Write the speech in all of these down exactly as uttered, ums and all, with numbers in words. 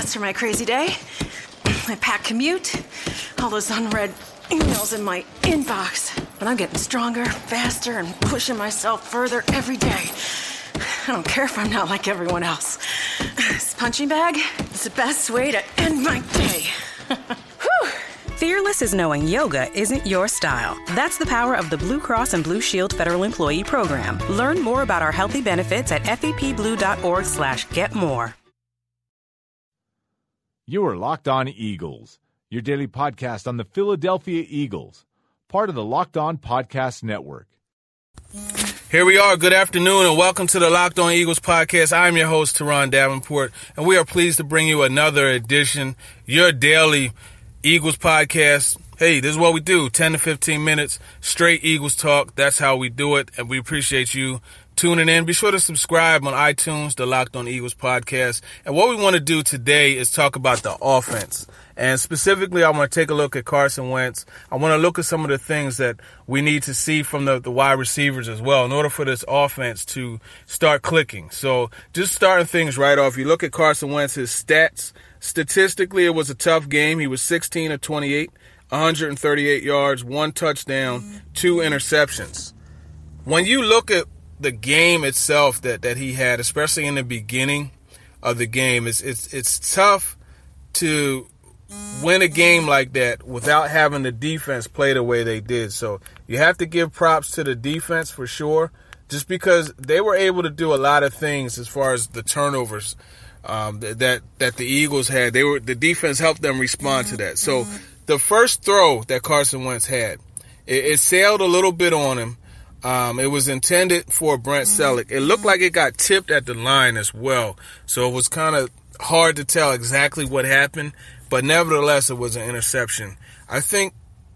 for my crazy day. My packed commute, all those unread emails in my inbox. But I'm getting stronger, faster, and pushing myself further every day. I don't care if I'm not like everyone else. This punching bag is the best way to end my day. Whew. Fearless is knowing yoga isn't your style. That's the power of the Blue Cross and Blue Shield Federal Employee Program. Learn more about our healthy benefits at fepblue.org slash get more. You are Locked On Eagles, your daily podcast on the Philadelphia Eagles, part of the Locked On Podcast Network. Here we are. Good afternoon and welcome to the Locked On Eagles podcast. I'm your host, Teron Davenport, and we are pleased to bring you another edition, your daily Eagles podcast. Hey, this is what we do, ten to fifteen minutes, straight Eagles talk. That's how we do it, and we appreciate you tuning in. Be sure to subscribe on iTunes, the Locked On Eagles podcast. And what we want to do today is talk about the offense. And specifically, I want to take a look at Carson Wentz. I want to look at some of the things that we need to see from the, the wide receivers as well in order for this offense to start clicking. So just starting things right off, you look at Carson Wentz's stats. Statistically, it was a tough game. He was sixteen of twenty-eight, one hundred thirty-eight yards, one touchdown, two interceptions. When you look at the game itself that, that he had, especially in the beginning of the game, it's it's it's tough to win a game like that without having the defense play the way they did. So you have to give props to the defense for sure, just because they were able to do a lot of things as far as the turnovers um, that that the Eagles had. They were the defense helped them respond to that. So the first throw that Carson Wentz had, it, it sailed a little bit on him. Um, it was intended for Brent Celek. It looked like it got tipped at the line as well. So it was kind of hard to tell exactly what happened, but nevertheless, it was an interception. I think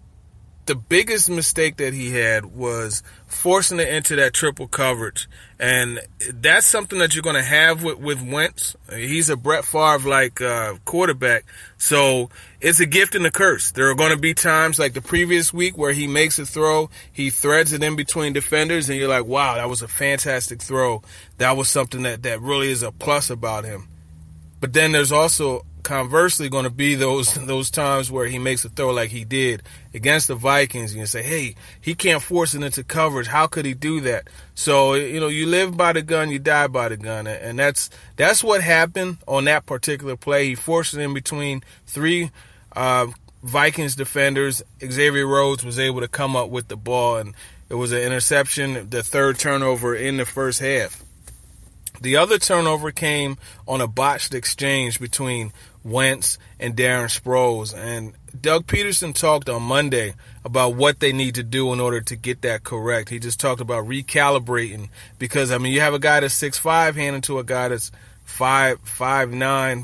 the biggest mistake that he had was forcing it into that triple coverage. And that's something that you're going to have with, with Wentz. He's a Brett Favre-like uh, quarterback. So it's a gift and a curse. There are going to be times like the previous week where he makes a throw, he threads it in between defenders, and you're like, wow, that was a fantastic throw. That was something that, that really is a plus about him. But then there's also conversely going to be those those times where he makes a throw like he did against the Vikings, and you say, hey, he can't force it into coverage. How could he do that? So, you know, you live by the gun, you die by the gun. And that's that's what happened on that particular play. He forced it in between three uh, Vikings defenders. Xavier Rhodes was able to come up with the ball, and it was an interception, the third turnover in the first half. The other turnover came on a botched exchange between Wentz and Darren Sproles. And Doug Peterson talked on Monday about what they need to do in order to get that correct. He just talked about recalibrating because, I mean, you have a guy that's six five handing to a guy that's five five nine,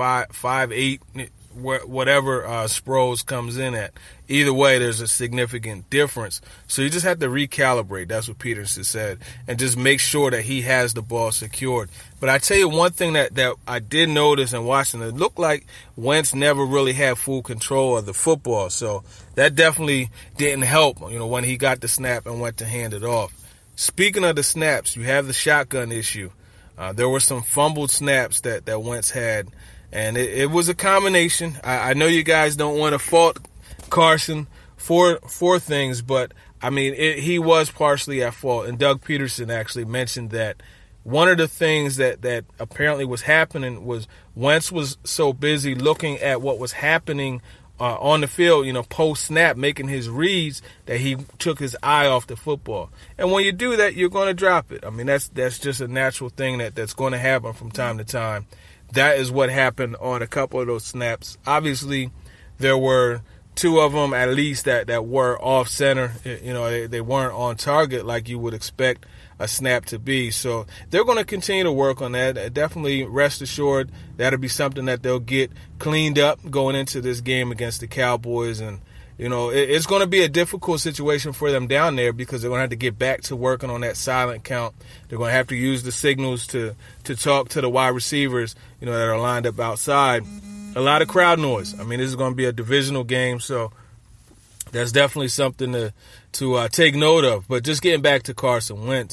five eight, whatever uh, Sproles comes in at. Either way, there's a significant difference. So you just have to recalibrate. That's what Peterson said. And just make sure that he has the ball secured. But I tell you one thing that, that I did notice in watching, it looked like Wentz never really had full control of the football. So that definitely didn't help, you know, when he got the snap and went to hand it off. Speaking of the snaps, you have the shotgun issue. Uh, there were some fumbled snaps that, that Wentz had. And it, it was a combination. I, I know you guys don't want to fault Carson for for things, but I mean, it, he was partially at fault. And Doug Peterson actually mentioned that one of the things that, that apparently was happening was Wentz was so busy looking at what was happening uh, on the field, you know, post-snap, making his reads, that he took his eye off the football. And when you do that, you're going to drop it. I mean, that's that's just a natural thing that, that's going to happen from time to time. That is what happened on a couple of those snaps. Obviously, there were two of them at least that, that were off center. You know, they, they weren't on target like you would expect a snap to be. So they're going to continue to work on that. Definitely rest assured that'll be something that they'll get cleaned up going into this game against the Cowboys. And, you know, it, it's going to be a difficult situation for them down there because they're going to have to get back to working on that silent count. They're going to have to use the signals to, to talk to the wide receivers, you know, that are lined up outside. A lot of crowd noise. I mean, this is going to be a divisional game, so that's definitely something to to uh, take note of. But just getting back to Carson Wentz,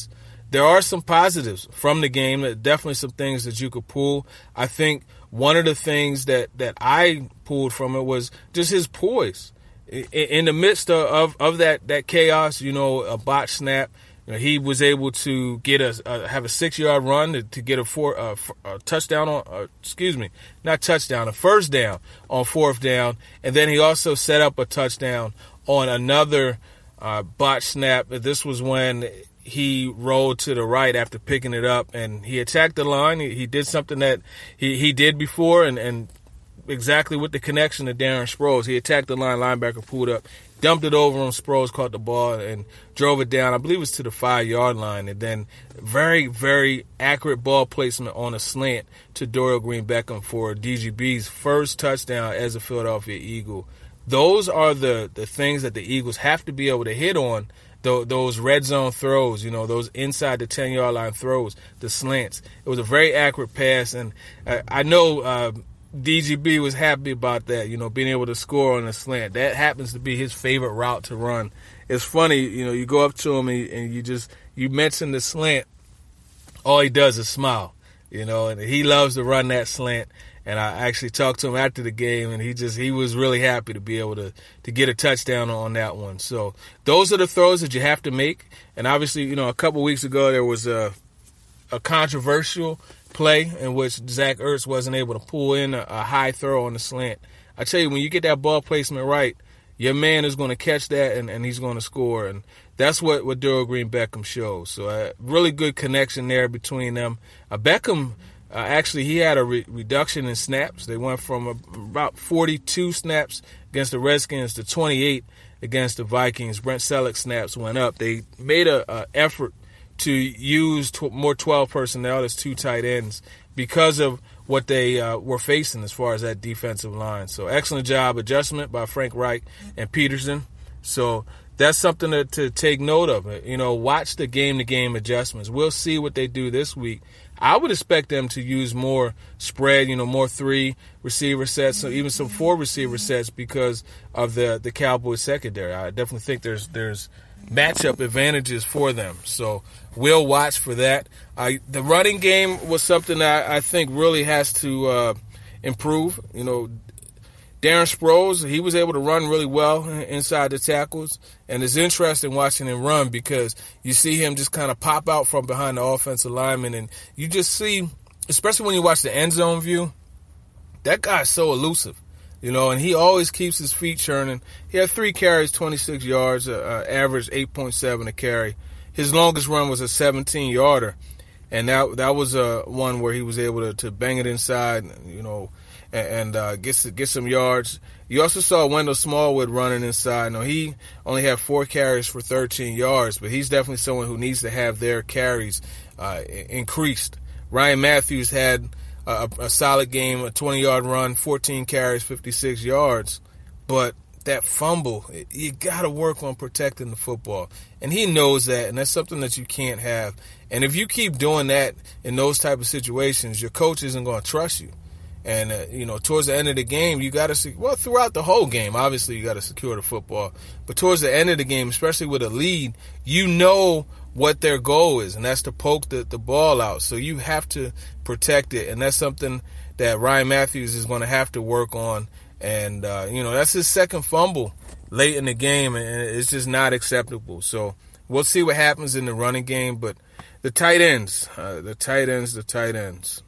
there are some positives from the game. Definitely some things that you could pull. I think one of the things that, that I pulled from it was just his poise. In the midst of, of, of that, that chaos, you know, a botch snap, you know, he was able to get a, a have a six-yard run to, to get a, four, a, a touchdown on, uh, excuse me, not touchdown, a first down on fourth down. And then he also set up a touchdown on another uh, botch snap. This was when he rolled to the right after picking it up, and he attacked the line. He, he did something that he, he did before, and, and exactly with the connection to Darren Sproles. He attacked the line, linebacker pulled up, dumped it over on Sproles, caught the ball, and drove it down. I believe it was to the five-yard line. And then very, very accurate ball placement on a slant to Dorial Green-Beckham for D G B's first touchdown as a Philadelphia Eagle. Those are the, the things that the Eagles have to be able to hit on, those red zone throws, you know, those inside the ten-yard line throws, the slants. It was a very accurate pass, and I, I know uh, D G B was happy about that, you know, being able to score on a slant. That happens to be his favorite route to run. It's funny, you know, you go up to him and, and you just, you mention the slant, all he does is smile, you know, and he loves to run that slant. And I actually talked to him after the game, and he just he was really happy to be able to, to get a touchdown on that one. So those are the throws that you have to make. And obviously, you know, a couple weeks ago there was a a controversial play in which Zach Ertz wasn't able to pull in a, a high throw on the slant. I tell you, when you get that ball placement right, your man is going to catch that, and, and he's going to score. And that's what, what Dorial Green-Beckham shows. So a really good connection there between them. Uh, Beckham... Uh, actually, he had a re- reduction in snaps. They went from a, about forty-two snaps against the Redskins to twenty-eight against the Vikings. Brent Selleck's snaps went up. They made a, a effort to use tw- more twelve personnel as two tight ends because of what they uh, were facing as far as that defensive line. So excellent job adjustment by Frank Reich and Peterson. So that's something to, to take note of. You know, watch the game-to-game adjustments. We'll see what they do this week. I would expect them to use more spread, you know, more three receiver sets, or even some four receiver sets because of the the Cowboys secondary. I definitely think there's there's matchup advantages for them. So we'll watch for that. I, the running game was something that I think really has to uh, improve. You know, Darren Sproles, he was able to run really well inside the tackles, and it's interesting watching him run because you see him just kind of pop out from behind the offensive lineman, and you just see, especially when you watch the end zone view, that guy's so elusive, you know, and he always keeps his feet churning. He had three carries, twenty-six yards, uh, average eight point seven a carry. His longest run was a seventeen-yarder, and that that was uh, one where he was able to, to bang it inside, you know, and uh, get get some yards. You also saw Wendell Smallwood running inside. Now, he only had four carries for thirteen yards, but he's definitely someone who needs to have their carries uh, increased. Ryan Matthews had a, a solid game, a twenty-yard run, fourteen carries, fifty-six yards. But that fumble, you got to work on protecting the football. And he knows that, and that's something that you can't have. And if you keep doing that in those type of situations, your coach isn't going to trust you. And, uh, you know, towards the end of the game, you got to, well, throughout the whole game, obviously you got to secure the football. But towards the end of the game, especially with a lead, you know what their goal is, and that's to poke the, the ball out. So you have to protect it, and that's something that Ryan Matthews is going to have to work on. And, uh, you know, that's his second fumble late in the game, and it's just not acceptable. So we'll see what happens in the running game. But the tight ends, uh, the tight ends, the tight ends.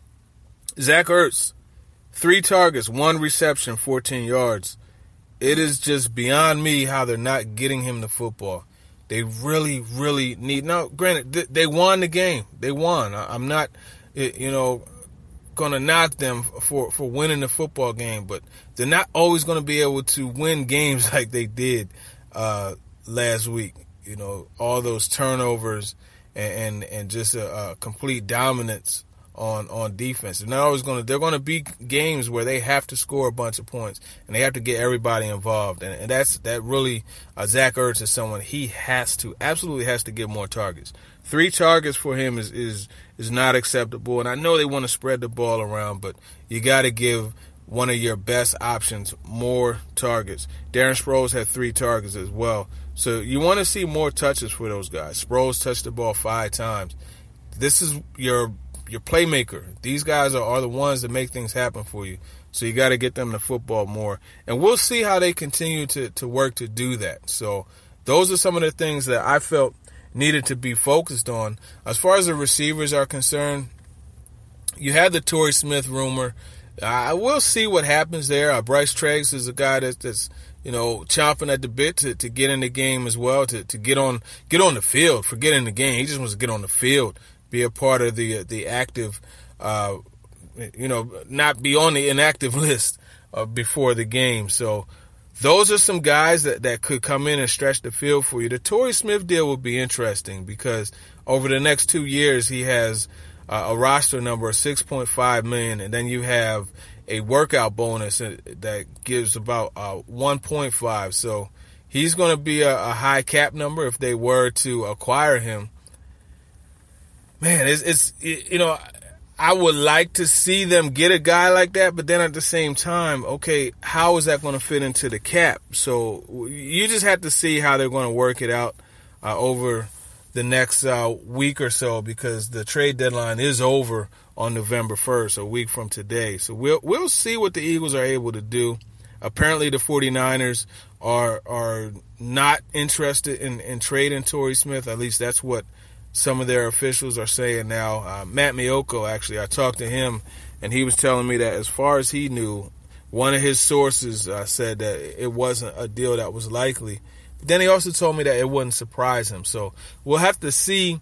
Zach Ertz, three targets, one reception, fourteen yards. It is just beyond me how they're not getting him the football. They really, really need. Now, granted, they won the game. They won. I'm not, you know, going to knock them for, for winning the football game, but they're not always going to be able to win games like they did uh, last week. You know, all those turnovers and and, and just a, a complete dominance on on defense. They're not always going to, they're going to be games where they have to score a bunch of points and they have to get everybody involved. And, and that's, that really, uh, Zach Ertz is someone he has to, absolutely has to get more targets. Three targets for him is, is, is not acceptable. And I know they want to spread the ball around, but you got to give one of your best options more targets. Darren Sproles had three targets as well. So you want to see more touches for those guys. Sproles touched the ball five times. This is your your playmaker. These guys are, are the ones that make things happen for you. So you got to get them the football more. And we'll see how they continue to, to work to do that. So those are some of the things that I felt needed to be focused on. As far as the receivers are concerned, you had the Torrey Smith rumor. I will see what happens there. Uh, Bryce Treggs is a guy that, that's, you know, chomping at the bit to, to get in the game as well, to, to get on get on the field. Forget in the game. He just wants to get on the field, be a part of the the active, uh, you know, not be on the inactive list uh, before the game. So those are some guys that, that could come in and stretch the field for you. The Torrey Smith deal will be interesting because over the next two years he has uh, a roster number of six point five million dollars, and then you have a workout bonus that gives about uh, one point five. So he's going to be a, a high cap number if they were to acquire him. Man, it's, it's you know, I would like to see them get a guy like that, but then at the same time, okay, how is that going to fit into the cap? So you just have to see how they're going to work it out uh, over the next uh, week or so, because the trade deadline is over on November first, a week from today. So we'll we'll see what the Eagles are able to do. Apparently the 49ers are are not interested in, in trading Torrey Smith. At least that's what some of their officials are saying now. Uh, Matt Maiocco, actually, I talked to him, and he was telling me that as far as he knew, one of his sources uh, said that it wasn't a deal that was likely. But then he also told me that it wouldn't surprise him. So we'll have to see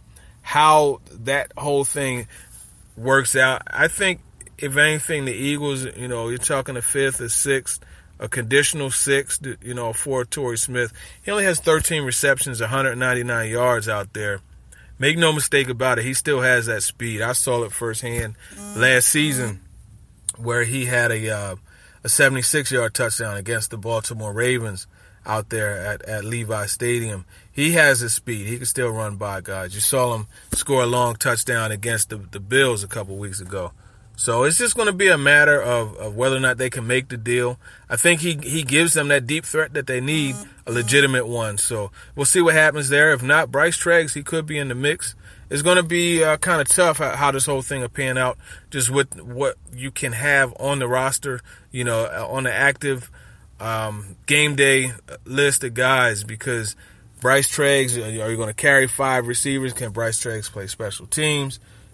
how that whole thing works out. I think, if anything, the Eagles, you know, you're talking a fifth, a sixth, a conditional sixth, you know, for Torrey Smith. He only has thirteen receptions, one hundred ninety-nine yards out there. Make no mistake about it, he still has that speed. I saw it firsthand last season where he had a uh, a seventy-six-yard touchdown against the Baltimore Ravens out there at, at Levi Stadium. He has his speed. He can still run by guys. You saw him score a long touchdown against the, the Bills a couple weeks ago. So it's just going to be a matter of, of whether or not they can make the deal. I think he he gives them that deep threat that they need, a legitimate one. So we'll see what happens there. If not, Bryce Treggs, he could be in the mix. It's going to be uh, kind of tough how, how this whole thing will pan out, just with what you can have on the roster, you know, on the active um, game day list of guys, because Bryce Treggs, are you going to carry five receivers? Can Bryce Treggs play special teams?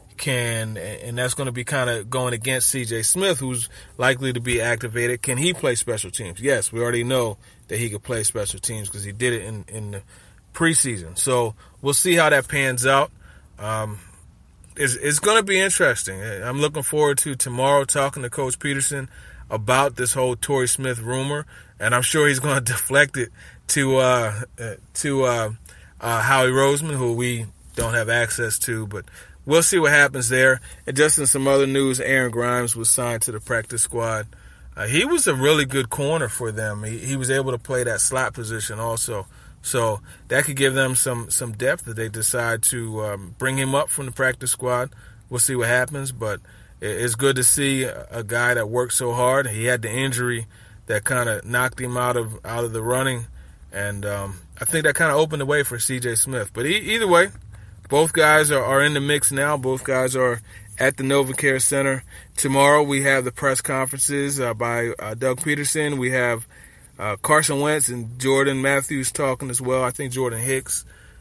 Can, and that's going to be kind of going against C J Smith, who's likely to be activated. Can he play special teams? Yes, we already know that he could play special teams because he did it in, in the preseason. So we'll see how that pans out. Um, it's it's going to be interesting. I'm looking forward to tomorrow talking to Coach Peterson about this whole Torrey Smith rumor, and I'm sure he's going to deflect it to uh, to uh, uh, Howie Roseman, who we don't have access to, but we'll see what happens there. And just in some other news, Aaron Grimes was signed to the practice squad. Uh, he was a really good corner for them. He, he was able to play that slot position also. So that could give them some, some depth if they decide to um, bring him up from the practice squad. We'll see what happens. But it's good to see a, a guy that worked so hard. He had the injury that kind of knocked him out of out of the running. And um, I think that kind of opened the way for C J Smith. But e- either way, both guys are, are in the mix now. Both guys are at the NovaCare Center. Tomorrow we have the press conferences uh, by uh, Doug Peterson. We have uh, Carson Wentz and Jordan Matthews talking as well. I think Jordan Hicks,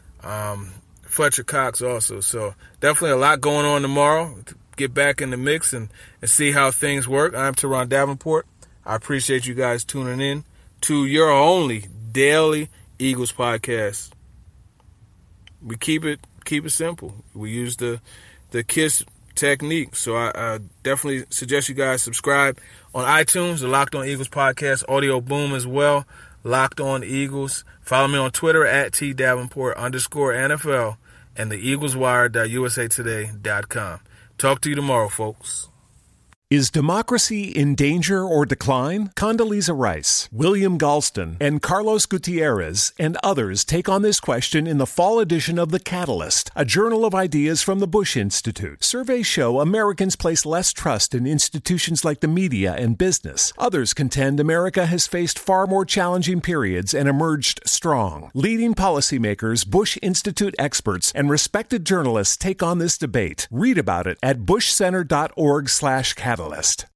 um, Fletcher Cox also. So definitely a lot going on tomorrow. Get back in the mix and, and see how things work. I'm Teron Davenport. I appreciate you guys tuning in to your only daily Eagles podcast. We keep it keep it simple. We use the the KISS technique. So I, I definitely suggest you guys subscribe on iTunes, the Locked On Eagles podcast, Audio Boom as well, Locked On Eagles. Follow me on Twitter at T Davenport underscore N F L and the Eagles Wire dot U S A Today dot com. Talk to you tomorrow, folks. Is democracy in danger or decline? Condoleezza Rice, William Galston, and Carlos Gutierrez and others take on this question in the fall edition of The Catalyst, a journal of ideas from the Bush Institute. Surveys show Americans place less trust in institutions like the media and business. Others contend America has faced far more challenging periods and emerged strong. Leading policymakers, Bush Institute experts, and respected journalists take on this debate. Read about it at bushcenter dot org slash catalyst.